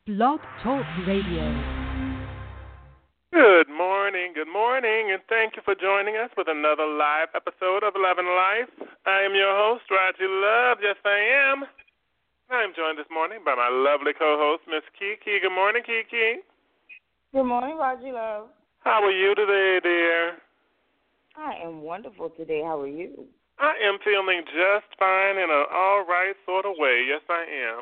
Blog Talk Radio. Good morning, and thank you for joining us with another live episode of Love and Life. I am your host, Raji Love. Yes, I am. I am joined this morning by my lovely co-host, Miss Kiki. Good morning, Kiki. Good morning, Raji Love. How are you today, dear? I am wonderful today. How are you? I am feeling just fine in an all right sort of way. Yes, I am.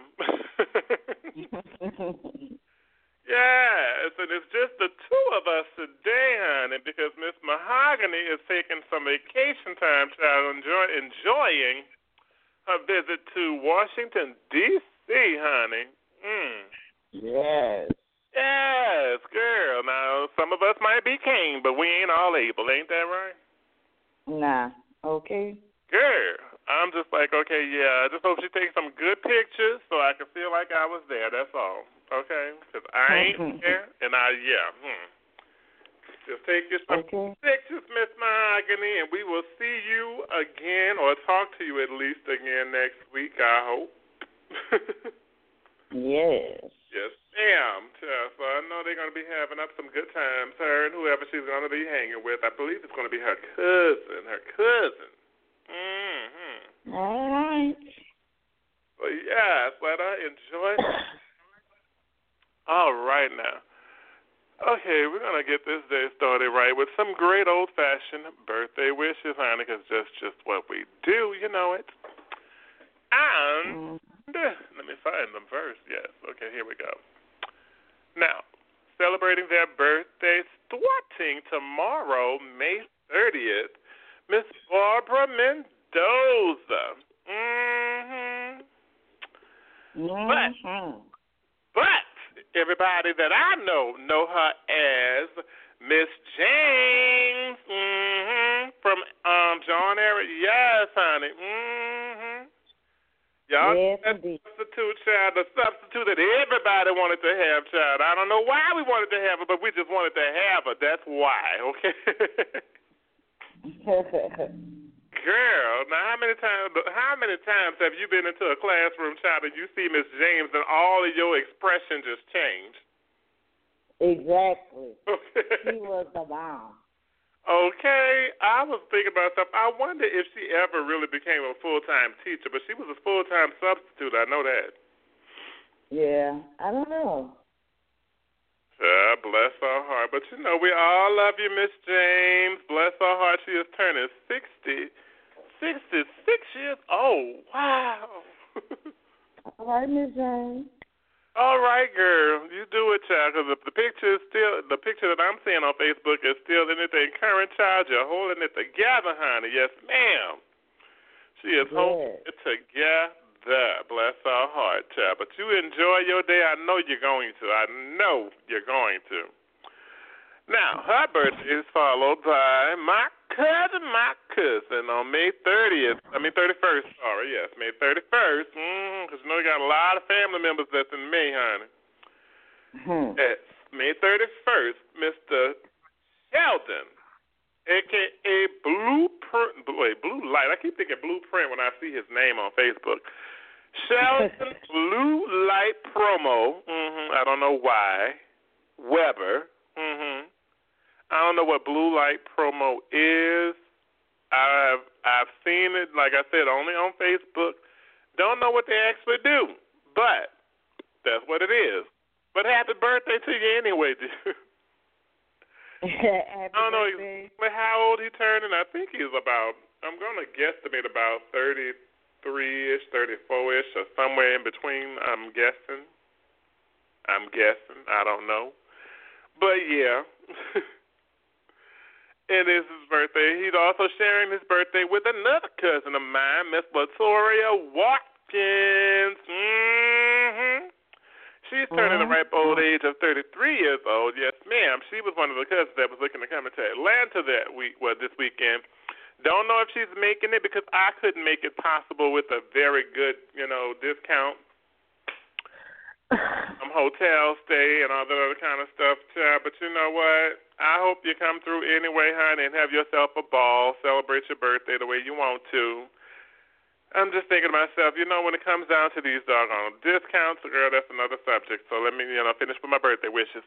Yes, and it's just the two of us today, honey, because Miss Mahogany is taking some vacation time, child, enjoying her visit to Washington, D.C., honey. Yes. Yes, girl. Now, some of us might be king, but we ain't all able. Ain't that right? Nah. Okay. Girl, I'm just like, okay, yeah, I just hope she takes some good pictures so I can feel like I was there. That's all. Okay? Because I ain't there, and Just take you some pictures, Miss Mahogany, and we will see you again, or talk to you at least again next week, I hope. Yes. Yes, ma'am. So I know they're going to be having up some good times, her and whoever she's going to be hanging with. I believe it's going to be her cousin. Mm-hmm. All right. Well, yes, let her enjoy. All right, now. Okay, we're going to get this day started right with some great old-fashioned birthday wishes, honey, because that's just what we do, you know it. And let me find them first. Yes, okay, here we go. Now, celebrating their birthday starting tomorrow, May 30th, Miss Barbara Mendoza. But everybody that I know her as Miss James from John Eric. Yes, honey. Y'all, yes, that substitute, child, the substitute that everybody wanted to have, child. I don't know why we wanted to have her, but we just wanted to have her. That's why, okay? Girl, now how many times have you been into a classroom, child, and you see Miss James and all of your expression just change? Exactly. Okay. She was the bomb. Okay, I was thinking about stuff. I wonder if she ever really became a full-time teacher, but she was a full-time substitute. I know that. Yeah, I don't know. Bless her heart. But, you know, we all love you, Miss James. Bless her heart. She is turning 66 years old. Wow. All right, Miss James. All right, girl. You do it, child, because the picture that I'm seeing on Facebook is still anything current, child. You're holding it together, honey. Yes, ma'am. She is holding it together. Bless her heart, child. But you enjoy your day. I know you're going to. Now, her birthday is followed by my cousin on May 31st, sorry, yes, May 31st, because you know you got a lot of family members that's in May, honey. Yes, May 31st, Mr. Sheldon, a.k.a. Blue Light. I keep thinking Blueprint when I see his name on Facebook. Sheldon Blue Light Promo, I don't know why, Weber, I don't know what Blue Light Promo is. I've seen it, like I said, only on Facebook. Don't know what they actually do, but that's what it is. But happy birthday to you anyway, dude. I don't know exactly how old he turned, and I think he's about, I'm going to guesstimate about 33-ish, 34-ish, or somewhere in between, I'm guessing. I don't know. But, yeah. It is his birthday. He's also sharing his birthday with another cousin of mine, Miss Latoria Watkins. She's turning the ripe old age of 33 years old. Yes, ma'am. She was one of the cousins that was looking to come into Atlanta this weekend. Don't know if she's making it because I couldn't make it possible with a very good, discount. Hotel stay and all that other kind of stuff, child. But you know what? I hope you come through anyway, honey, and have yourself a ball. Celebrate your birthday the way you want to. I'm just thinking to myself, when it comes down to these doggone discounts, girl, that's another subject. So let me, finish with my birthday wishes.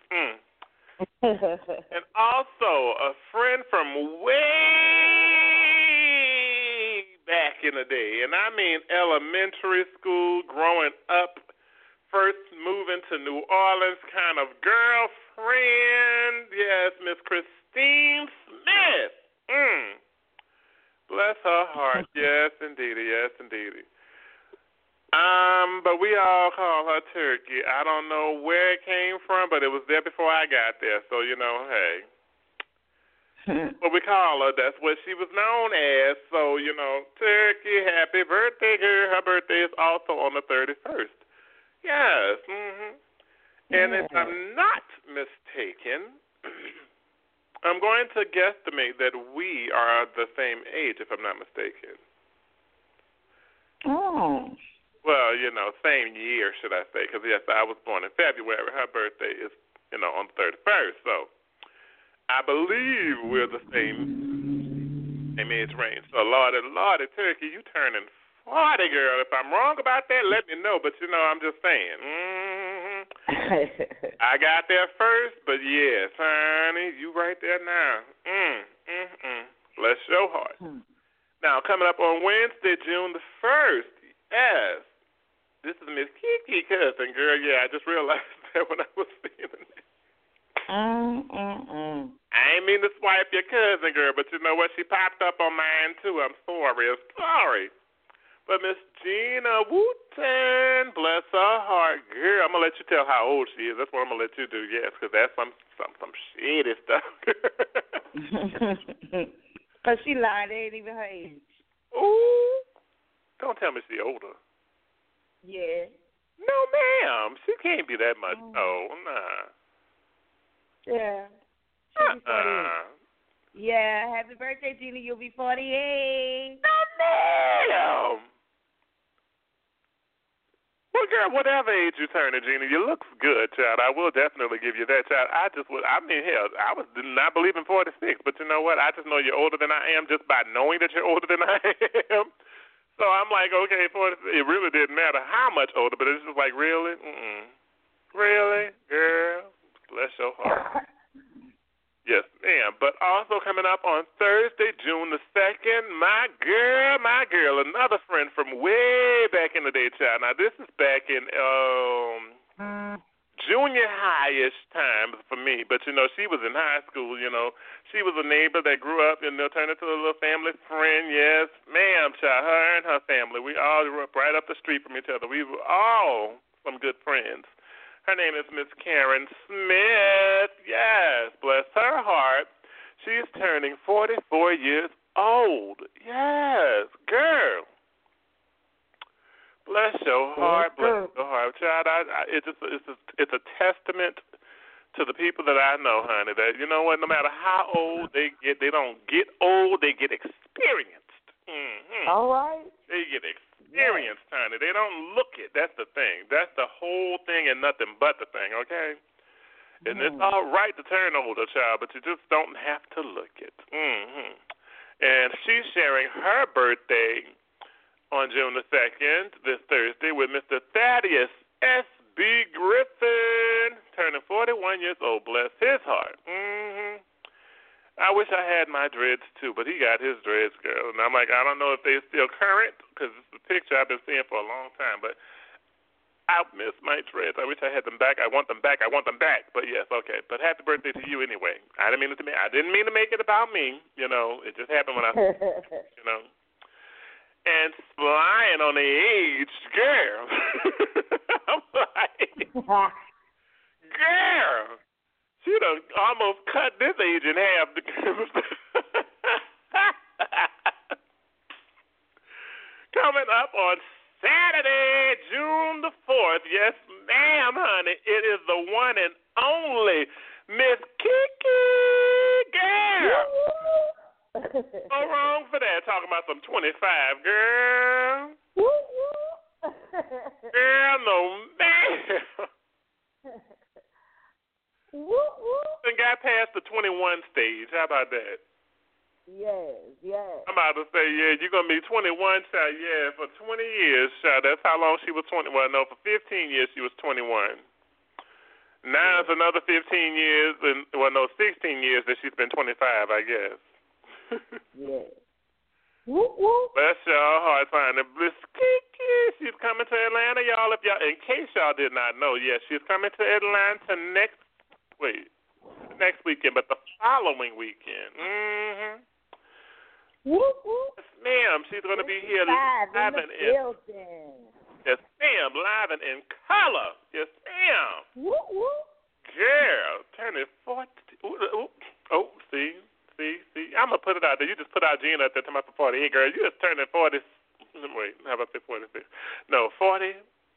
And also, a friend from way back in the day, and I mean elementary school, growing up, first moving to New Orleans kind of girlfriend. Yes, Miss Christine Smith. Bless her heart. Yes, indeedy. Yes, indeedy. But we all call her Turkey. I don't know where it came from, but it was there before I got there. So, hey. What we call her, that's what she was known as. So, Turkey, happy birthday, girl. Her birthday is also on the 31st. Yes. And if I'm not mistaken, I'm going to guesstimate that we are the same age, if I'm not mistaken. Oh. Well, same year, should I say, because, yes, I was born in February. Her birthday is, on the 31st. So I believe we're the same age range. So, Lordy, Turkey, you turning 40, girl. If I'm wrong about that, let me know. But, I'm just saying. I got there first, but, yes, honey, you right there now. Bless your heart. Now, coming up on Wednesday, June the 1st, yes. This is Miss Kiki cousin, girl. Yeah, I just realized that when I was feeling it. I ain't mean to swipe your cousin, girl, but you know what? She popped up on mine, too. I'm sorry. But Miss Gina Wooten, bless her heart, girl. I'm going to let you tell how old she is. That's what I'm going to let you do, yes, because that's some shady stuff. Because she lied. It ain't even her age. Ooh. Don't tell me she's older. Yeah. No, ma'am. She can't be that much. Oh, nah. Yeah. She'll be 48. Yeah. Happy birthday, Gina. You'll be 48. No, ma'am. Well, girl, whatever age you turn to, Gina, you look good, child. I will definitely give you that, child. I did not believe in 46, but you know what? I just know you're older than I am just by knowing that you're older than I am. So I'm like, okay, it really didn't matter how much older, but it's just like, really? Really? Girl, bless your heart. Yes, ma'am. But also coming up on Thursday, June the 2nd, my girl, another friend from way back in the day, child. Now, this is back in junior high-ish time for me, but, she was in high school, She was a neighbor that grew up, turned into a little family friend, yes. Ma'am, child, her and her family. We all grew up right up the street from each other. We were all some good friends. Her name is Miss Karen Smith. Yes, bless her heart. She's turning 44 years old. Yes, girl. Bless your heart, bless your heart, child. It's a testament to the people that I know, honey. That you know what? No matter how old they get, they don't get old. They get experienced. All right. They get experienced, honey. They don't look it. That's the thing. That's the whole thing and nothing but the thing. Okay. And it's all right to turn older, child, but you just don't have to look it. And she's sharing her birthday on June the 2nd, this Thursday, with Mr. Thaddeus S.B. Griffin, turning 41 years old. Bless his heart. I wish I had my dreads, too, but he got his dreads, girl. And I'm like, I don't know if they're still current, because it's the picture I've been seeing for a long time, but I miss my dreads. I wish I had them back. I want them back. But, yes, okay. But happy birthday to you anyway. I didn't mean to make it about me. It just happened when I, And flying on the age, girl. I'm like, girl, she done almost cut this age in half. Coming up on Saturday, June the 4th. Yes, ma'am, honey. It is the one and only Miss Kiki, girl. No wrong for that. Talking about some 25, girl. Girl, no man. And got past the 21 stage. How about that? Yes. I'm about to say, yeah, you're going to be 21, child. Yeah, for 20 years, child. That's how long she was 20. Well, no, for 15 years she was 21. Now it's another 15 years, 16 years that she's been 25, I guess. Yeah. Whoop, whoop. Bless y'all hearts, finding bliss. She's coming to Atlanta, y'all. In case y'all did not know, yes, she's coming to Atlanta next weekend, but the following weekend. Mm-hmm. Whoop, whoop. Yes, ma'am. She's going to be here live in the building. Yes, ma'am. Live and in color. Yes, ma'am. Whoop, whoop. Girl, turning 40. Oh, see. I'm going to put it out there. You just put out Gina at the time for 40. Hey, girl, you just turning 40. Wait, how about say 46? No, 41.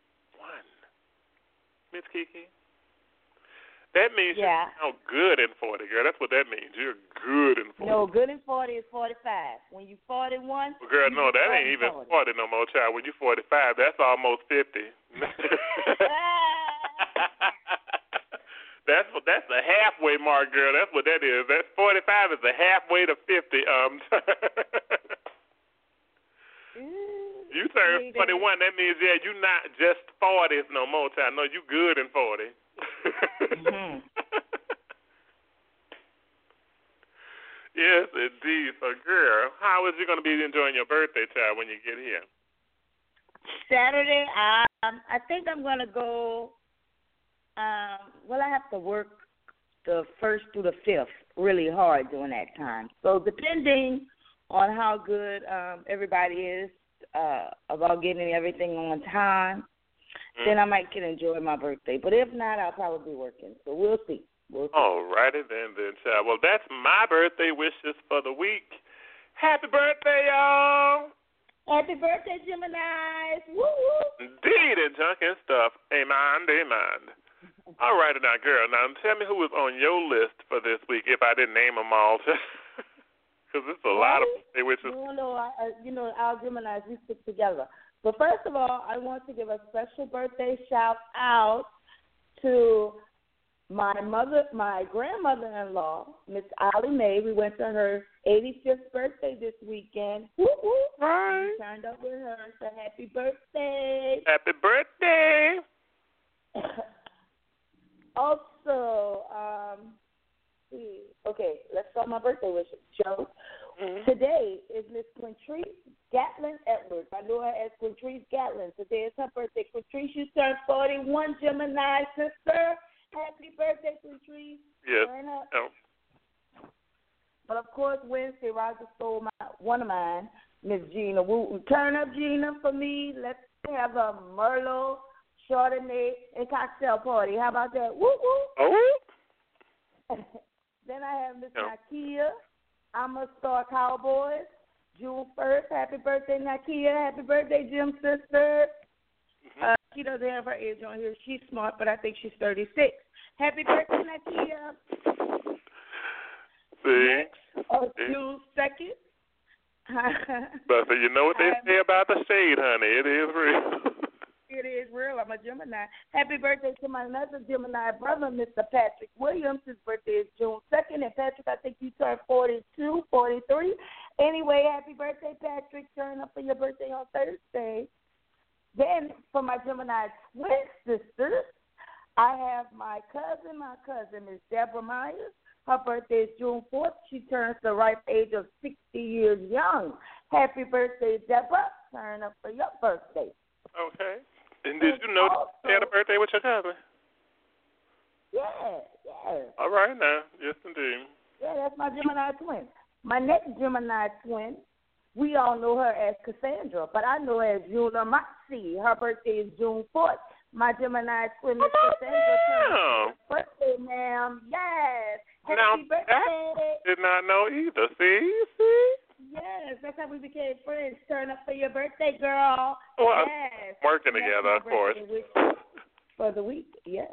Miss Kiki. That means you sound good in 40, girl. That's what that means. You're good in 40. No, good in 40 is 45. When you 41, well, girl, no, that ain't even 40 no more, child. When you 45, that's almost 50. That's the halfway mark, girl. That's what that is. That's 45 is the halfway to 50. You turn 41, that means you're not just 40s no more, child. No, you good in 40. Mm-hmm. Yes, indeed. So, girl, how is you going to be enjoying your birthday, child, when you get here? Saturday, I think I'm going to go. I have to work the 1st through the 5th really hard during that time. So, depending on how good everybody is about getting everything on time, then I might get enjoy my birthday. But if not, I'll probably be working. So we'll see. All righty then, child. Well, that's my birthday wishes for the week. Happy birthday, y'all. Happy birthday, Gemini. Woo-woo. Indeed, and junk and stuff. Amen. All righty now, girl. Now, tell me who was on your list for this week if I didn't name them all. Because it's a lot of birthday wishes. No, our Geminis, we stick together. But first of all, I want to give a special birthday shout out to my grandmother-in-law, Miss Ollie Mae. We went to her 85th birthday this weekend. Woo-hoo. Right. We turned up with her, so happy birthday. Happy birthday. Also, let's start my birthday wishes, Joe. Mm-hmm. Today is Miss Quintrice Gatlin Edwards. I know her as Quintrice Gatlin. Today is her birthday. Quintrice, you turned 41, Gemini sister. Happy birthday, Quintrice. Yes. Oh. But, of course, Wednesday, Roger stole one of mine, Miss Gina Wooten. Turn up, Gina, for me. Let's have a Merlot, Chardonnay, and cocktail party. How about that? Woo-woo. Oh. Then I have Miss Nakia. I'm a Star Cowboys. June 1st. Happy birthday, Nakia. Happy birthday, Jim's sister. She doesn't have her age on here. She's smart, but I think she's 36. Happy birthday, Nakia. See? June 2nd. But you know what they say about the shade, honey. It is real. It is real. I'm a Gemini. Happy birthday to my another Gemini brother, Mr. Patrick Williams. His birthday is June 2nd. And, Patrick, I think you turned 42, 43. Anyway, happy birthday, Patrick. Turn up for your birthday on Thursday. Then, for my Gemini twin sisters, I have my cousin, Miss Deborah Myers. Her birthday is June 4th. She turns the ripe age of 60 years young. Happy birthday, Deborah. Turn up for your birthday. Okay. And did you know you had a birthday with your cousin? Yeah. All right now. Yes, indeed. Yeah, that's my Gemini twin. My next Gemini twin, we all know her as Cassandra, but I know her as Juna Moxie. Her birthday is June 4th. My Gemini twin, Miss Cassandra, turns birthday, ma'am. Yes. Happy birthday. Did not know either. See? Yes, that's how we became friends. Turn up for your birthday, girl. Well, yes. Working together, of course. For the week, yes.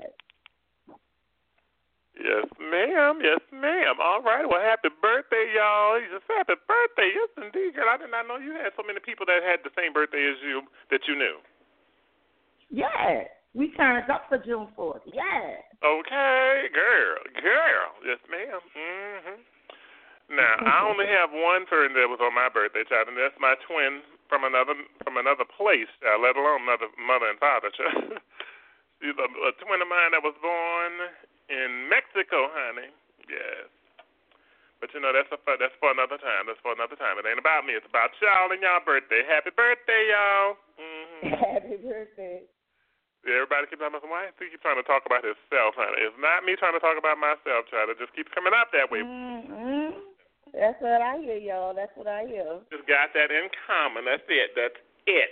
Yes, ma'am. All right. Well, happy birthday, y'all. Just happy birthday. Yes, indeed, girl. I did not know you had so many people that had the same birthday as you that you knew. Yes. We turned up for June 4th. Yes. Okay, girl. Yes, ma'am. Mm-hmm. Now, I only have one friend that was on my birthday, child, and that's my twin from another place, child, let alone another mother and father, child. She's a twin of mine that was born in Mexico, honey. Yes. But, that's for another time. That's for another time. It ain't about me. It's about y'all and y'all birthday. Happy birthday, y'all. Mm-hmm. Happy birthday. Everybody keeps talking about, why he keeps trying to talk about himself, honey? It's not me trying to talk about myself, child. It just keeps coming up that way. Mm-hmm. That's what I hear, y'all. That's what I hear. Just got that in common. That's it. That's it.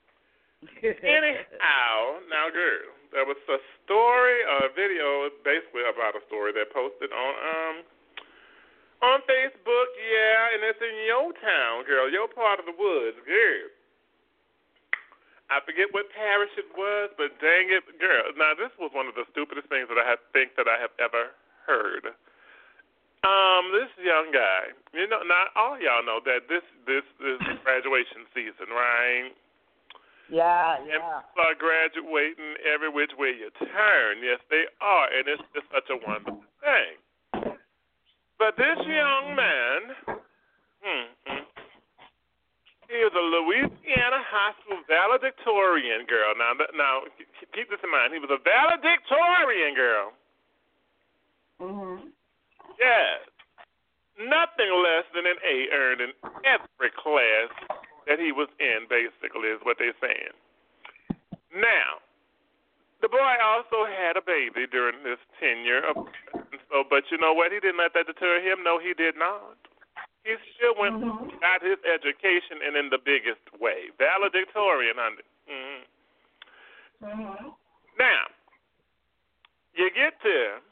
Anyhow, now, girl, there was a story, a video, basically about a story that posted on Facebook, yeah, and it's in your town, girl, your part of the woods, girl. I forget what parish it was, but dang it, girl. Now, this was one of the stupidest things that I think that I have ever heard. This young guy, not all y'all know that this is graduation season, right? Yeah. And people are graduating every which way you turn. Yes, they are, and it's just such a wonderful thing. But this young man, he was a Louisiana high school valedictorian, girl. Now, keep this in mind. He was a valedictorian, girl. Mm-hmm. Yes. Nothing less than an A earned in every class that he was in, basically, is what they're saying. Now, the boy also had a baby during his tenure. But you know what? He didn't let that deter him. No, he did not. He still went and got his education, and in the biggest way. Valedictorian, honey. Now, you get to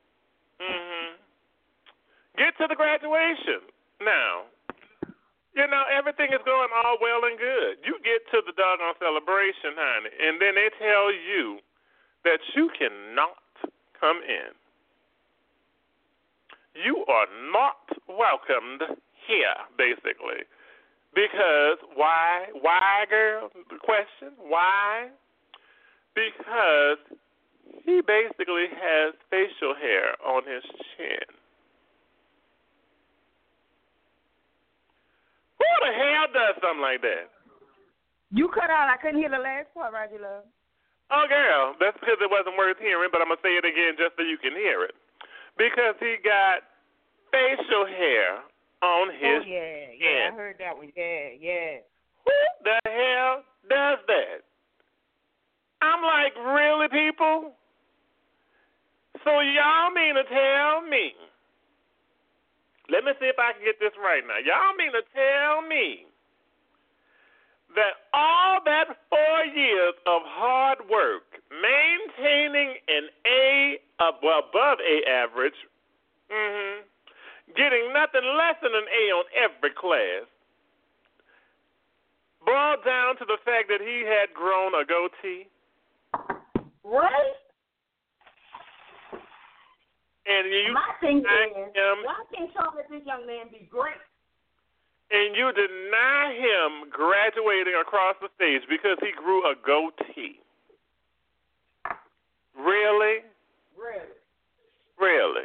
the graduation. Now, everything is going all well and good. You get to the doggone celebration, honey, and then they tell you that you cannot come in. You are not welcomed here, basically. Because why? Why, girl? The question, why? Because he basically has facial hair on his chin. Who the hell does something like that? You cut out. I couldn't hear the last part, Roger Love. Oh, girl, that's because it wasn't worth hearing, but I'm going to say it again just so you can hear it. Because he got facial hair on his chin. Yeah, I heard that one. Yeah. Who the hell does that? I'm like, really, people? So y'all mean to tell me, let me see if I can get this right now. Y'all mean to tell me that all that 4 years of hard work, maintaining an above A average, getting nothing less than an A on every class, boiled down to the fact that he had grown a goatee? Right? And you my thing is, why can't y'all let this young man be great? And you deny him graduating across the stage because he grew a goatee. Really? Really?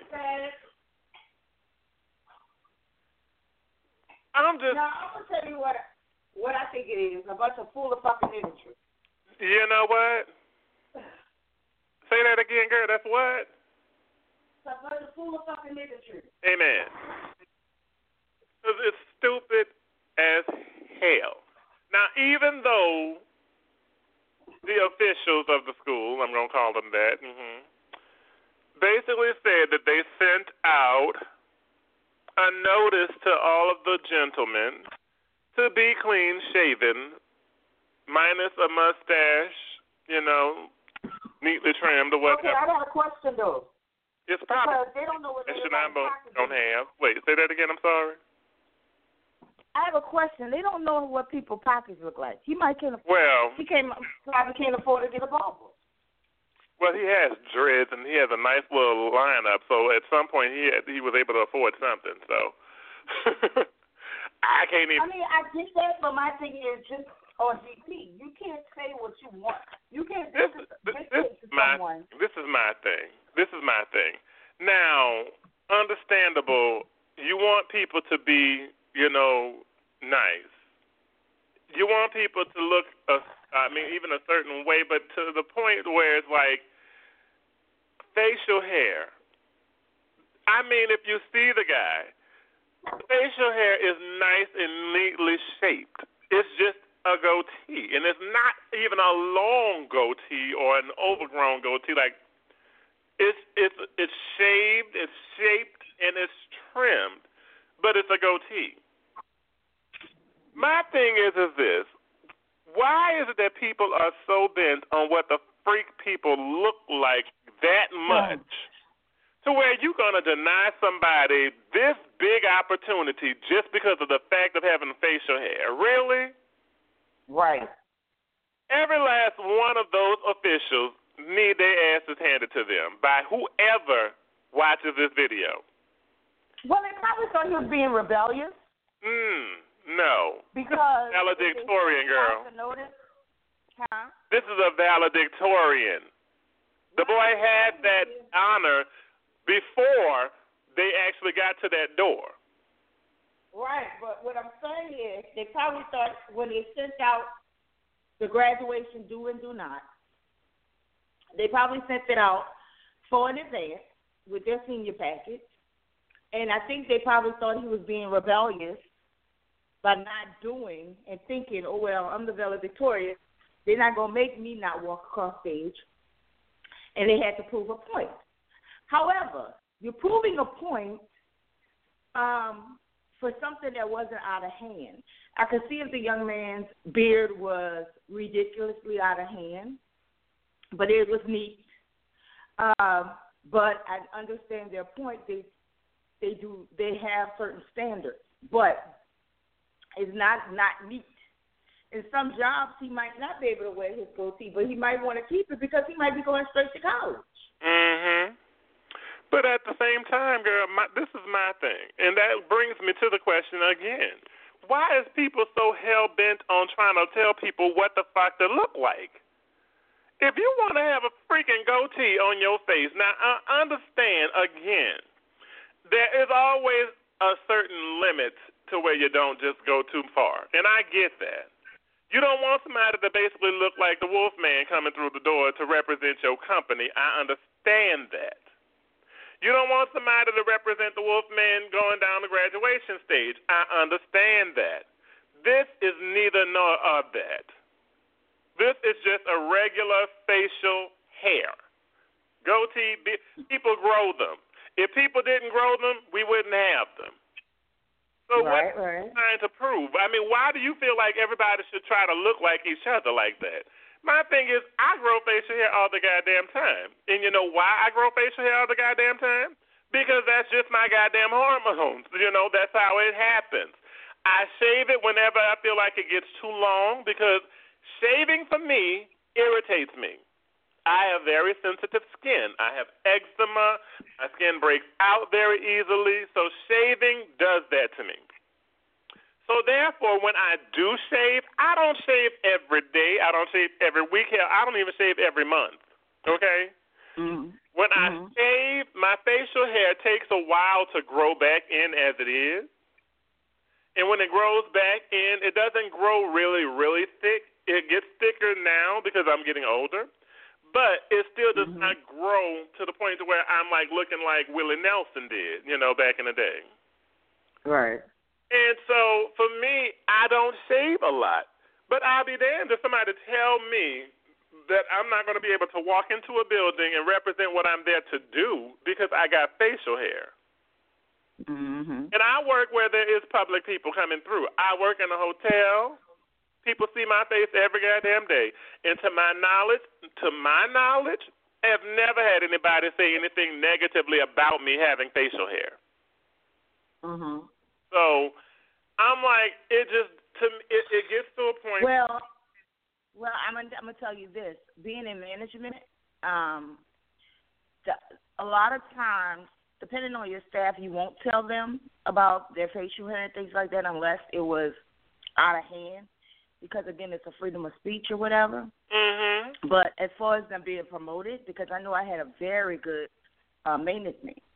I'm going to tell you what I think it is. A bunch of full of fucking industry. You know what? Say that again, girl. That's what? A bunch of full of fucking industry. Amen. Because it's stupid as hell. Now, even though the officials of the school, I'm going to call them that, basically said that they sent out a notice to all of the gentlemen to be clean-shaven, minus a mustache, neatly trimmed or whatever. Okay, I got a question, though. It's probably because they don't know what don't have. Wait, say that again. I'm sorry. I have a question. They don't know what people's pockets look like. He might can't. Well, probably can't afford to get a barber. Well, he has dreads and he has a nice little lineup. So at some point he was able to afford something. So I can't even. I mean, I get that, but my thing is just on GP. You can't say what you want. You can't. This is my thing. Now, understandable you want people to be, nice. You want people to look, even a certain way, but to the point where it's like facial hair. I mean, if you see the guy, facial hair is nice and neatly shaped. It's just a goatee, and it's not even a long goatee or an overgrown goatee. Like it's shaved, it's shaped, and it's trimmed, but it's a goatee. My thing is this: why is it that people are so bent on what the freak people look like that much? To where you're going to deny somebody this big opportunity just because of the fact of having facial hair. Really? Right. Every last one of those officials need their asses handed to them by whoever watches this video. Well, they probably thought he was being rebellious. No. Because valedictorian, girl. Huh? This is a valedictorian. The boy had that honor before they actually got to that door. Right, but what I'm saying is they probably thought when they sent out the graduation do and do not, they probably sent it out for an advance with their senior package, and I think they probably thought he was being rebellious by not doing and thinking, oh, well, I'm the valedictorian. They're not going to make me not walk across stage, and they had to prove a point. However, you're proving a point for something that wasn't out of hand. I could see if the young man's beard was ridiculously out of hand, but it was neat. But I understand their point. They have certain standards, but it's not neat. In some jobs, he might not be able to wear his goatee, but he might want to keep it because he might be going straight to college. Mm-hmm. But at the same time, girl, this is my thing. And that brings me to the question again. Why is people so hell-bent on trying to tell people what the fuck to look like? If you want to have a freaking goatee on your face, now understand, again, there is always a certain limit to where you don't just go too far. And I get that. You don't want somebody to basically look like the Wolfman coming through the door to represent your company. I understand that. You don't want somebody to represent the Wolfman going down the graduation stage. I understand that. This is neither nor of that. This is just a regular facial hair. Goatee, people grow them. If people didn't grow them, we wouldn't have them. So what are you trying to prove? I mean, why do you feel like everybody should try to look like each other like that? My thing is, I grow facial hair all the goddamn time. And you know why I grow facial hair all the goddamn time? Because that's just my goddamn hormones. That's how it happens. I shave it whenever I feel like it gets too long because shaving for me irritates me. I have very sensitive skin. I have eczema. My skin breaks out very easily. So shaving does that to me. So therefore, when I do shave, I don't shave every day. I don't shave every week. I don't even shave every month. Okay? Mm-hmm. When I shave, my facial hair takes a while to grow back in as it is. And when it grows back in, it doesn't grow really, really thick. It gets thicker now because I'm getting older. But it still does not grow to the point to where I'm like looking like Willie Nelson did, back in the day. Right. And so, for me, I don't shave a lot. But I'll be damned if somebody tell me that I'm not going to be able to walk into a building and represent what I'm there to do because I got facial hair. Mm-hmm. And I work where there is public people coming through. I work in a hotel. People see my face every goddamn day. And to my knowledge, I have never had anybody say anything negatively about me having facial hair. Mm-hmm. So I'm like, it gets to a point. Well, I'm gonna tell you this. Being in management, a lot of times, depending on your staff, you won't tell them about their facial hair and things like that unless it was out of hand, because again, it's a freedom of speech or whatever. Mm-hmm. But as far as them being promoted, because I know I had a very good maintenance man.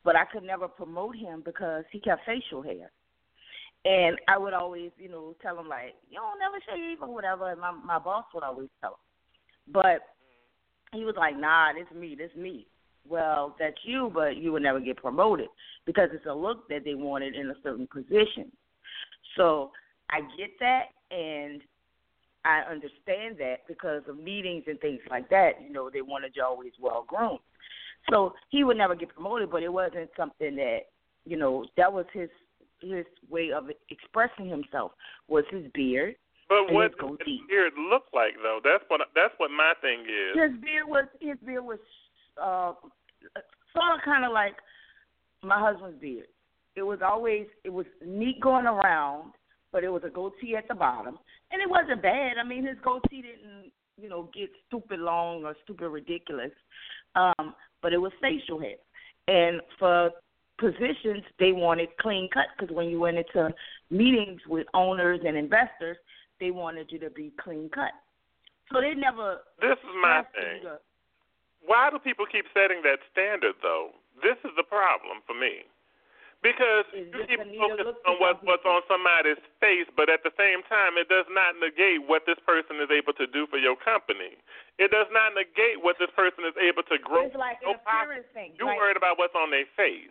but I could never promote him because he kept facial hair. And I would always, tell him, like, you don't never shave or whatever, and my boss would always tell him. But he was like, nah, this me. Well, that's you, but you would never get promoted because it's a look that they wanted in a certain position. So I get that, and I understand that because of meetings and things like that. They wanted you always well-groomed. So he would never get promoted, but it wasn't something that, that was his way of expressing himself was his beard. But what does his beard look like, though? That's what my thing is. His beard was sort of kind of like my husband's beard. It was neat going around, but it was a goatee at the bottom, and it wasn't bad. I mean, his goatee didn't, get stupid long or stupid ridiculous, but it was facial hair. And for positions, they wanted clean cut because when you went into meetings with owners and investors, they wanted you to be clean cut. So they never. This is my thing. Why do people keep setting that standard, though? This is the problem for me. Because you keep focusing on what's on somebody's face, but at the same time, it does not negate what this person is able to do for your company. It does not negate what this person is able to grow. It's like an appearance thing. You're worried about what's on their face.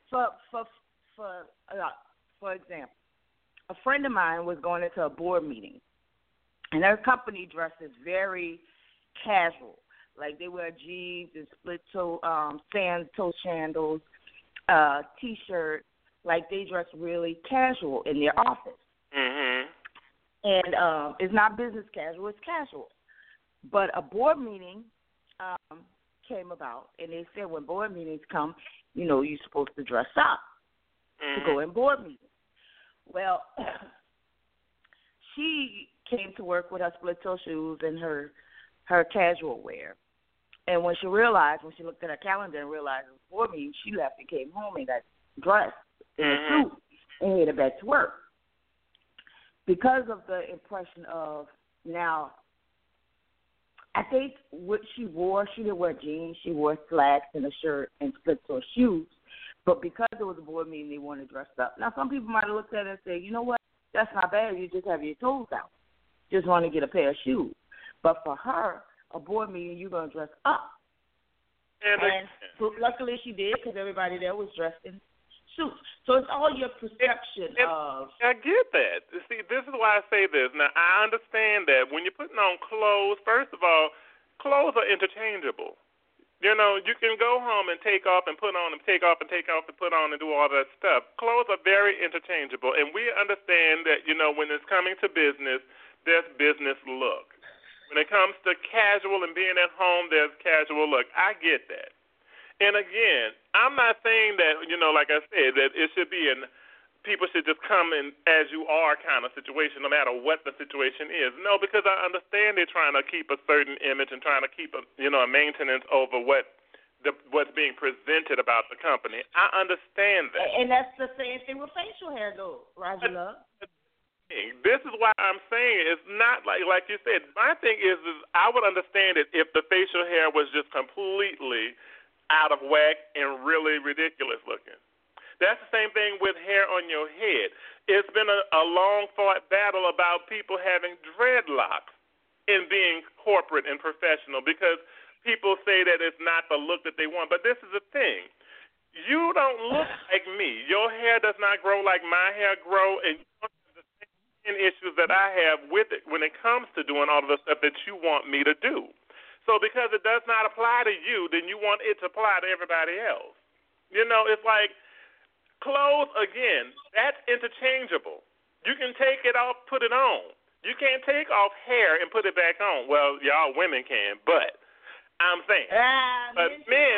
For example, a friend of mine was going into a board meeting, and their company dresses very casual. Like they wear jeans and split-toe, sand-toe sandals, T-shirt. Like they dress really casual in their office. Mm-hmm. And it's not business casual; it's casual. But a board meeting came about, and they said when board meetings come, you're supposed to dress up to go in board meetings. Well, she came to work with her split-toe shoes and her casual wear. And when she looked at her calendar and realized it was board meeting, she left and came home and got dressed in a suit and headed back to work. Because of the impression of now, I think what she wore, she didn't wear jeans, she wore slacks and a shirt and split-toe shoes. But because it was a board meeting, they wanted dressed up. Now, some people might have looked at it and said, you know what, that's not bad. You just have your toes out. Just want to get a pair of shoes. But for her, a board meeting, you're going to dress up. And so luckily she did because everybody there was dressed in suits. So it's all your perception of. I get that. See, this is why I say this. Now, I understand that when you're putting on clothes, first of all, clothes are interchangeable. You can go home and take off and put on and take off and take off and put on and do all that stuff. Clothes are very interchangeable, and we understand that, when it's coming to business, there's business look. When it comes to casual and being at home, there's casual look. I get that. And again, I'm not saying that, like I said, that it should be people should just come in as you are kind of situation, no matter what the situation is. No, because I understand they're trying to keep a certain image and trying to keep a maintenance over what's being presented about the company. I understand that. And that's the same thing with facial hair, though, Rajula. This is why I'm saying it's not like you said. My thing is I would understand it if the facial hair was just completely out of whack and really ridiculous looking. That's the same thing with hair on your head. It's been a long-fought battle about people having dreadlocks and being corporate and professional because people say that it's not the look that they want. But this is the thing. You don't look like me. Your hair does not grow like my hair grow, and you don't have the same issues that I have with it when it comes to doing all of the stuff that you want me to do. So because it does not apply to you, then you want it to apply to everybody else. It's like clothes, again, that's interchangeable. You can take it off, put it on. You can't take off hair and put it back on. Well, y'all women can, but I'm saying. But men.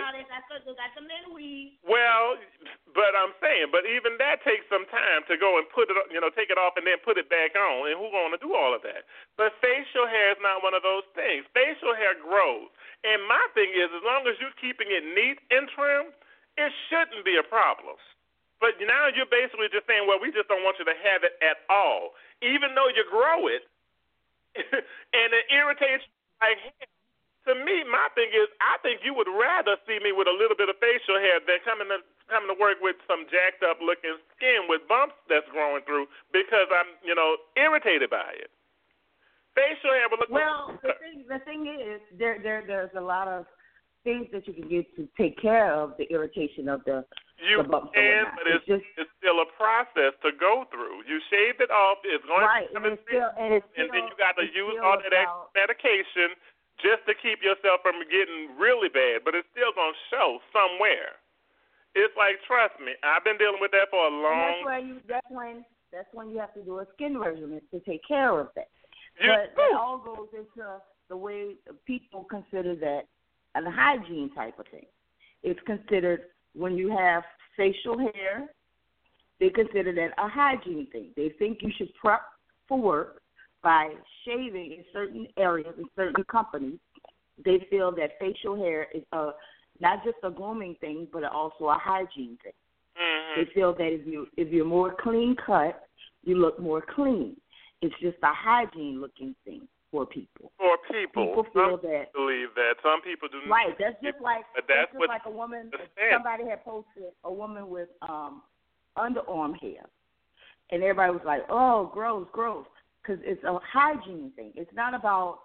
Well, but I'm saying, but even that takes some time to go and put it, take it off and then put it back on. And who's going to do all of that? But facial hair is not one of those things. Facial hair grows. And my thing is, as long as you're keeping it neat and trim, it shouldn't be a problem. But now you're basically just saying, well, we just don't want you to have it at all, even though you grow it, and it irritates you like hair. To me, my thing is, I think you would rather see me with a little bit of facial hair than coming to work with some jacked up looking skin with bumps that's growing through because I'm, irritated by it. Facial hair will look. Well, the thing is, there's a lot of things that you can do to take care of the irritation of the bumps. But it's still a process to go through. You shave it off, it's going to come and then you got to use all that medication just to keep yourself from getting really bad, but it's still going to show somewhere. It's like, trust me, I've been dealing with that for a long time. That's when you have to do a skin regimen to take care of that. But it all goes into the way people consider that a hygiene type of thing. It's considered, when you have facial hair, they consider that a hygiene thing. They think you should prep for work by shaving in certain areas, in certain companies. They feel that facial hair is not just a grooming thing, but also a hygiene thing. Mm-hmm. They feel that if you're more clean cut, you look more clean. It's just a hygiene looking thing for people. People feel that. Believe that. Some people do not. Right. That's just like a woman. Somebody had posted a woman with underarm hair, and everybody was like, "Oh, gross," because it's a hygiene thing. It's not about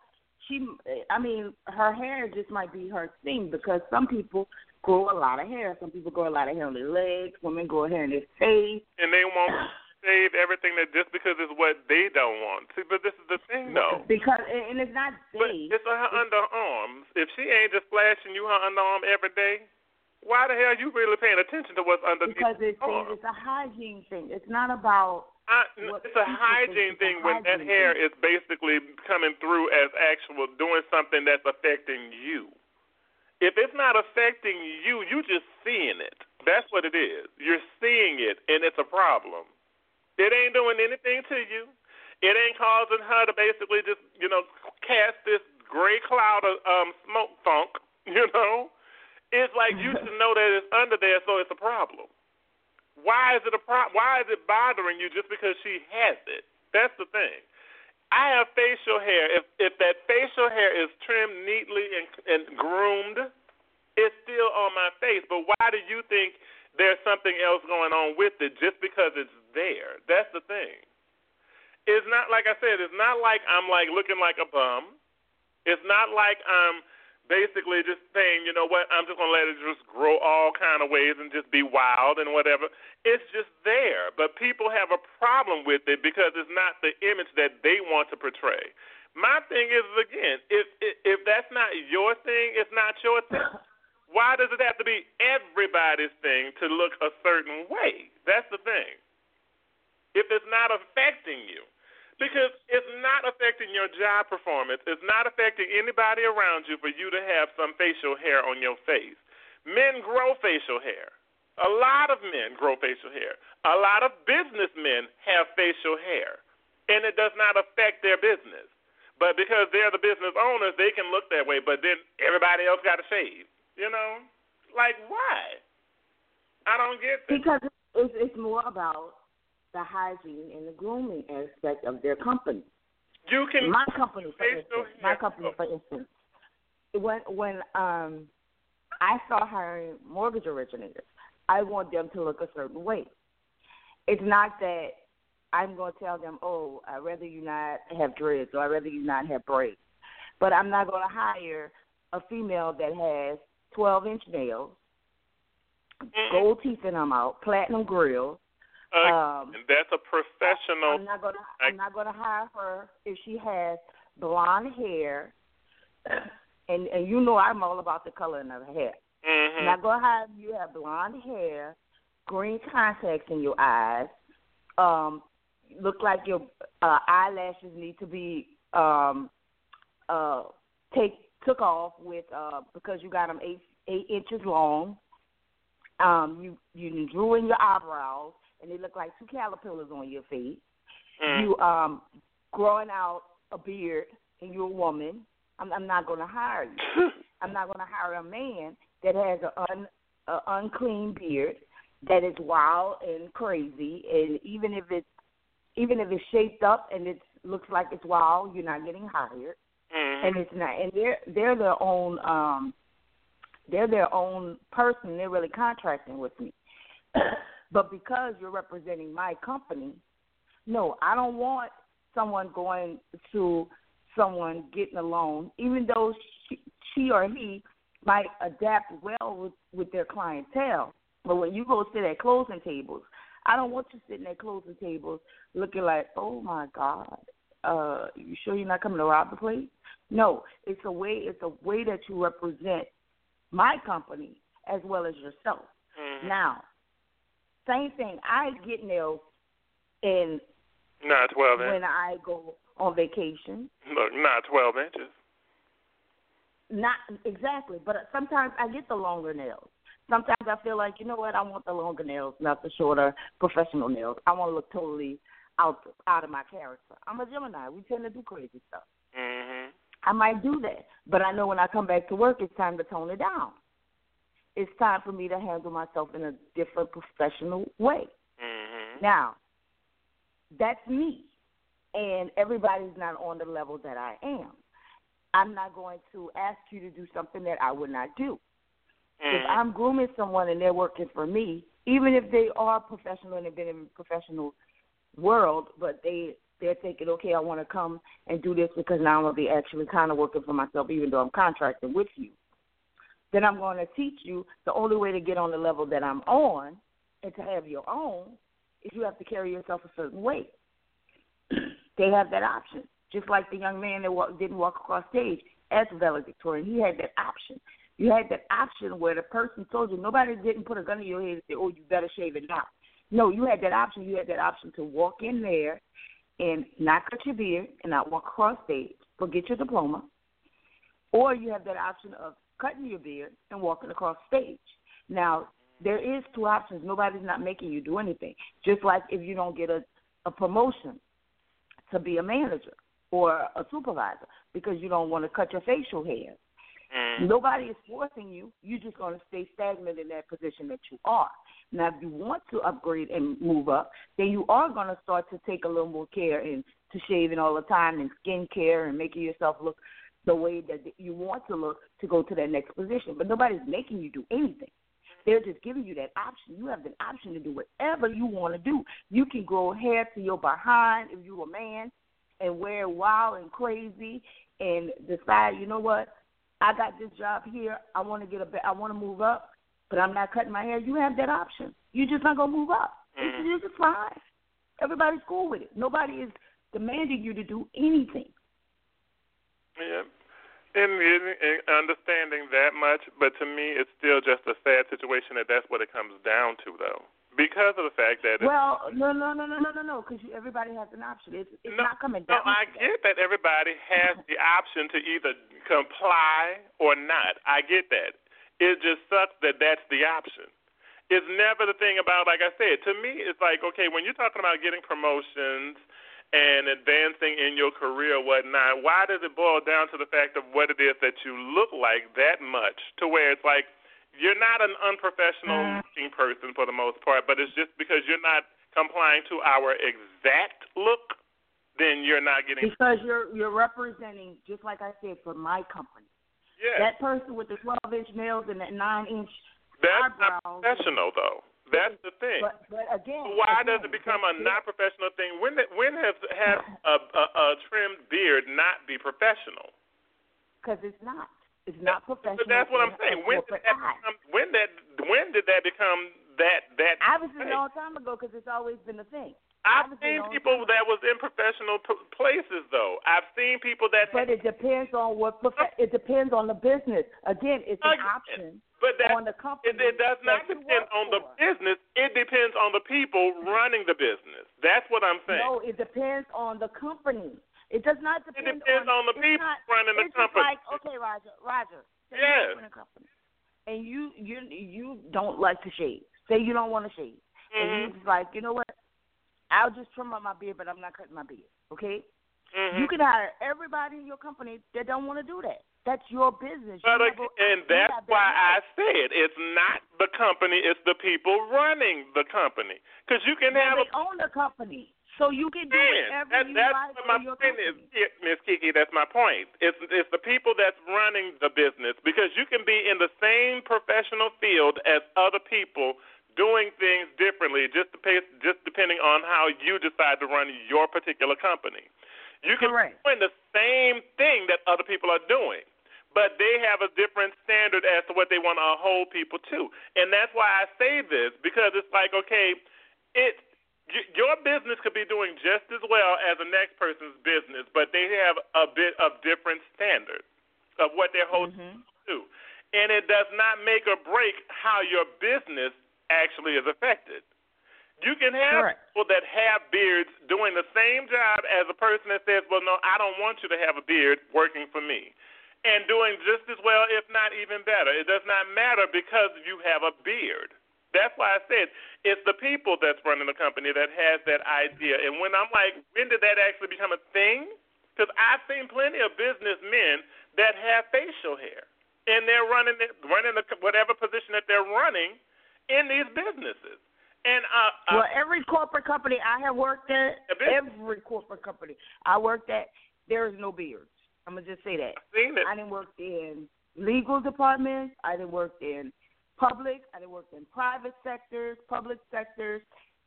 her hair just might be her thing, because some people grow a lot of hair. Some people grow a lot of hair on their legs. Women grow hair in their face, and they won't save everything that just because it's what they don't want. See, but this is the thing, though. And it's not But it's her underarms. If she ain't just flashing you her underarm every day, why the hell are you really paying attention to what's underneath? Because it's a hygiene thing. It's not about. It's a hygiene thing when that hair is basically coming through as actual doing something that's affecting you. If it's not affecting you, you just seeing it. That's what it is. You're seeing it, and it's a problem. It ain't doing anything to you. It ain't causing her to basically just, cast this gray cloud of smoke funk, It's like you should know that it's under there, so it's a problem. Why is it a problem? Why is it bothering you just because she has it? That's the thing. I have facial hair. If that facial hair is trimmed neatly and groomed, it's still on my face. But why do you think there's something else going on with it just because it's there? That's the thing. It's not, like I said, it's not like I'm like looking like a bum. It's not like I'm basically just saying, you know what, I'm just going to let it just grow all kind of ways and just be wild and whatever. It's just there. But people have a problem with it because it's not the image that they want to portray. My thing is, again, if that's not your thing, it's not your thing. Why does it have to be everybody's thing to look a certain way? That's the thing. If it's not affecting you. Because it's not affecting your job performance. It's not affecting anybody around you for you to have some facial hair on your face. Men grow facial hair. A lot of men grow facial hair. A lot of businessmen have facial hair. And it does not affect their business. But because they're the business owners, they can look that way. But then everybody else got to shave. Like, why? I don't get that. Because it's more about the hygiene and the grooming aspect of their company. My company, for instance, when I start hiring mortgage originators, I want them to look a certain way. It's not that I'm going to tell them, oh, I'd rather you not have dreads or I'd rather you not have braids. But I'm not going to hire a female that has 12-inch nails, gold teeth in them out, platinum grills. And that's a professional. I'm not going to hire her if she has blonde hair, and I'm all about the color of her hair. Mm-hmm. I'm not going to hire you have blonde hair, green contacts in your eyes, look like your eyelashes need to be took off with because you got them 8 inches long. You drew in your eyebrows, and they look like 2 caterpillars on your face. Mm. You growing out a beard, and you're a woman. I'm not going to hire you. I'm not going to hire a man that has an unclean beard that is wild and crazy, and even if it's shaped up and it looks like it's wild, you're not getting hired. Mm-hmm. And it's not. And they're their own. They're their own person. They're really contracting with me. But because you're representing my company, no, I don't want someone going to someone getting a loan, even though she or he might adapt well with their clientele. But when you go sit at closing tables, I don't want you sitting at closing tables looking like, oh, my God, you sure you're not coming to rob the place? No, it's a way that you represent my company as well as yourself. Mm-hmm. Now, same thing. I get nails in not 12 inches. When I go on vacation. Look, not 12 inches. Not exactly, but sometimes I get the longer nails. Sometimes I feel like, you know what, I want the longer nails, not the shorter professional nails. I want to look totally out of my character. I'm a Gemini. We tend to do crazy stuff. Mm-hmm. I might do that, but I know when I come back to work, it's time to tone it down. It's time for me to handle myself in a different professional way. Mm-hmm. Now, that's me, and everybody's not on the level that I am. I'm not going to ask you to do something that I would not do. Mm-hmm. If I'm grooming someone and they're working for me, even if they are professional and they've been in the professional world, but they're thinking, okay, I want to come and do this because now I'm going to be actually kind of working for myself even though I'm contracting with you, then I'm going to teach you the only way to get on the level that I'm on and to have your own is you have to carry yourself a certain way. They have that option. Just like the young man that didn't walk across stage as valedictorian, he had that option. You had that option where the person told you, nobody didn't put a gun in your head and say, oh, you better shave it now. No, you had that option. You had that option to walk in there and not cut your beard and not walk across stage, but get your diploma. Or you have that option of cutting your beard and walking across stage. Now, there is two options. Nobody's not making you do anything. Just like if you don't get a promotion to be a manager or a supervisor because you don't want to cut your facial hair. Nobody is forcing you. You're just going to stay stagnant in that position that you are. Now, if you want to upgrade and move up, then you are going to start to take a little more care and to shaving all the time and skin care and making yourself look the way that you want to look to go to that next position. But nobody's making you do anything. They're just giving you that option. You have the option to do whatever you want to do. You can grow hair to your behind if you're a man and wear wild and crazy and decide, you know what, I got this job here. I want to move up, but I'm not cutting my hair. You have that option. You're just not going to move up. It's just fine. Everybody's cool with it. Nobody is demanding you to do anything. Yeah. And understanding that much, but to me it's still just a sad situation that's what it comes down to, though. Because of the fact that no, because everybody has an option. It's not coming down. No, I get that everybody has the option to either comply or not. I get that. It just sucks that that's the option. It's never the thing about, like I said, to me it's like, okay, when you're talking about getting promotions and advancing in your career or whatnot, why does it boil down to the fact of what it is that you look like that much to where it's like, you're not an unprofessional-looking person for the most part, but it's just because you're not complying to our exact look, then you're not getting... Because you're representing, just like I said, for my company. Yes. That person with the 12-inch nails and that 9-inch That's eyebrows... not professional, though. That's the thing. But again... Why does it become a not-professional thing? When has a trimmed beard not be professional? Because it's not. It's not professional. But that's what I'm saying. When did that become that? Obviously, a long time ago, because it's always been a thing. I've seen people that was in professional places, though. I've seen people that. But it depends on it depends on the business. Again, it's an option. But on the company. It does not depend on the business. It depends on the people running the business. That's what I'm saying. No, it depends on the company. It does not depend. It depends on the people running the company. It's like, okay, Roger. Say yes. You run a company, and you don't like to shave. Say you don't want to shave, and you're just like, you know what? I'll just trim up my beard, but I'm not cutting my beard. Okay? You can hire everybody in your company that don't want to do that. That's your business. And that's why I said it's not the company; it's the people running the company. Because you can have they own the company. So you can do whatever you like for your company. Miss Kiki, that's my point. It's the people that's running the business, because you can be in the same professional field as other people doing things differently, just depending on how you decide to run your particular company. You can be doing the same thing that other people are doing, but they have a different standard as to what they want to hold people to. And that's why I say this, because it's like, okay, your business could be doing just as well as the next person's business, but they have a bit of different standard of what they're holding to. And it does not make or break how your business actually is affected. You can have people that have beards doing the same job as a person that says, well, no, I don't want you to have a beard working for me, and doing just as well, if not even better. It does not matter because you have a beard. That's why I said it's the people that's running the company that has that idea. And when I'm like, when did that actually become a thing? Because I've seen plenty of businessmen that have facial hair, and they're running whatever position that they're running in these businesses. And well, every corporate company I have worked at, every corporate company I worked at, there is no beards. I'm gonna just say that. I've seen it. I didn't work in legal departments. I didn't work in public. I didn't work in private sectors, public sectors.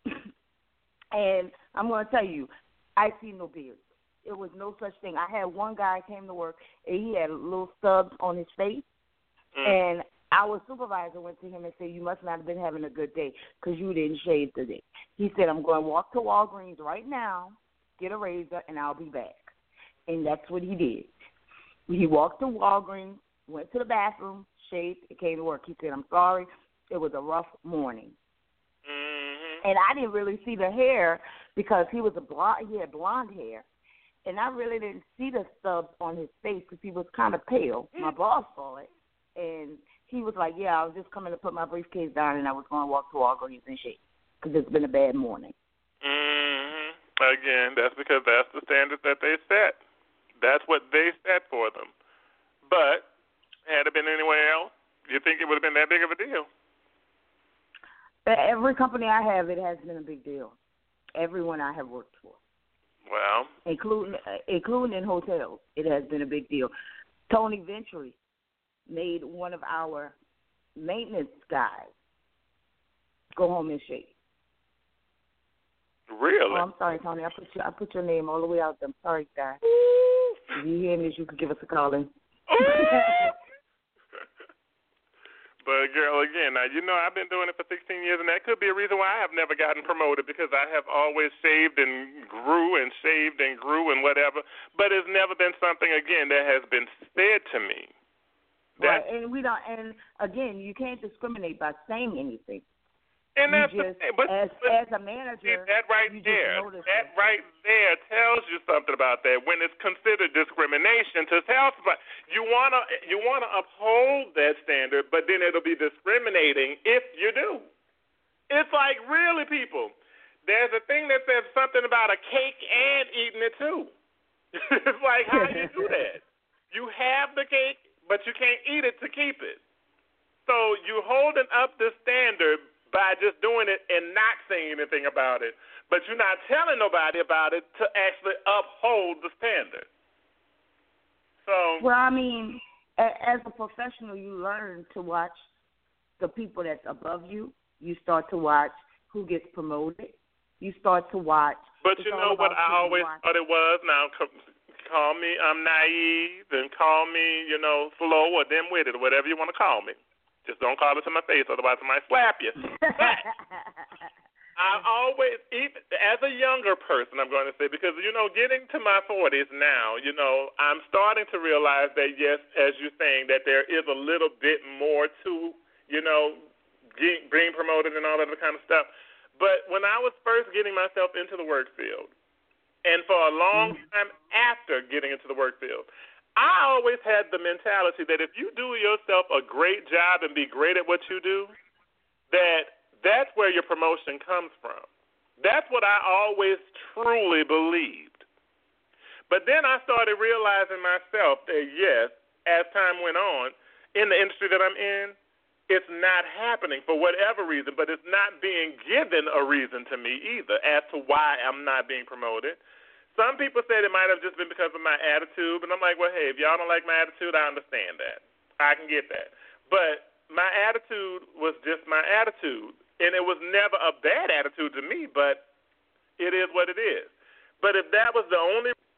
And I'm going to tell you, I see no beards. It was no such thing. I had one guy came to work, and he had a little stubs on his face. And our supervisor went to him and said, you must not have been having a good day because you didn't shave today. He said, I'm going to walk to Walgreens right now, get a razor, and I'll be back. And that's what he did. He walked to Walgreens, went to the bathroom, shaved, and came to work. He said, I'm sorry, it was a rough morning. And I didn't really see the hair because he had blonde hair. And I really didn't see the stubs on his face because he was kind of pale. My boss saw it. And he was like, yeah, I was just coming to put my briefcase down and I was going to walk to Walgreens and shave because it's been a bad morning. Again, that's because that's the standard that they set. That's what they set for them. But had it been anywhere else, you think it would have been that big of a deal? Every company I have, it has been a big deal. Everyone I have worked for. Well. Including in hotels, it has been a big deal. Tony Ventry made one of our maintenance guys go home and shave. Really? Oh, I'm sorry, Tony. I put your name all the way out there. I'm sorry, guys. If you hear this, you could give us a call in. But, girl, again, now, you know I've been doing it for 16 years, and that could be a reason why I have never gotten promoted because I have always shaved and grew and shaved and grew and whatever. But it's never been something, again, that has been said to me. Right, and we don't. And again, you can't discriminate by saying anything. And that's but as a manager, that right there tells you something about that. When it's considered discrimination, to tell somebody you wanna uphold that standard, but then it'll be discriminating if you do. It's like, really, people. There's a thing that says something about a cake and eating it too. It's like, how do you do that? You have the cake, but you can't eat it to keep it. So you're holding up the standard by just doing it and not saying anything about it, but you're not telling nobody about it to actually uphold the standard. So. Well, I mean, as a professional, you learn to watch the people that's above you. You start to watch who gets promoted. You start to watch. But you know what I always thought it was? Now, call me, I'm naive, and call me, slow or dim-witted, or whatever you want to call me. Just don't call it to my face, otherwise I might slap you. I always, even as a younger person, I'm going to say, because, getting to my 40s now, I'm starting to realize that, yes, as you're saying, that there is a little bit more to, being promoted and all that other kind of stuff. But when I was first getting myself into the work field, and for a long time after getting into the work field, I always had the mentality that if you do yourself a great job and be great at what you do, that's where your promotion comes from. That's what I always truly believed. But then I started realizing myself that, yes, as time went on, in the industry that I'm in, it's not happening for whatever reason, but it's not being given a reason to me either as to why I'm not being promoted. Some people said it might have just been because of my attitude, but I'm like, well, hey, if y'all don't like my attitude, I understand that. I can get that. But my attitude was just my attitude. And it was never a bad attitude to me, but it is what it is. But if that was the only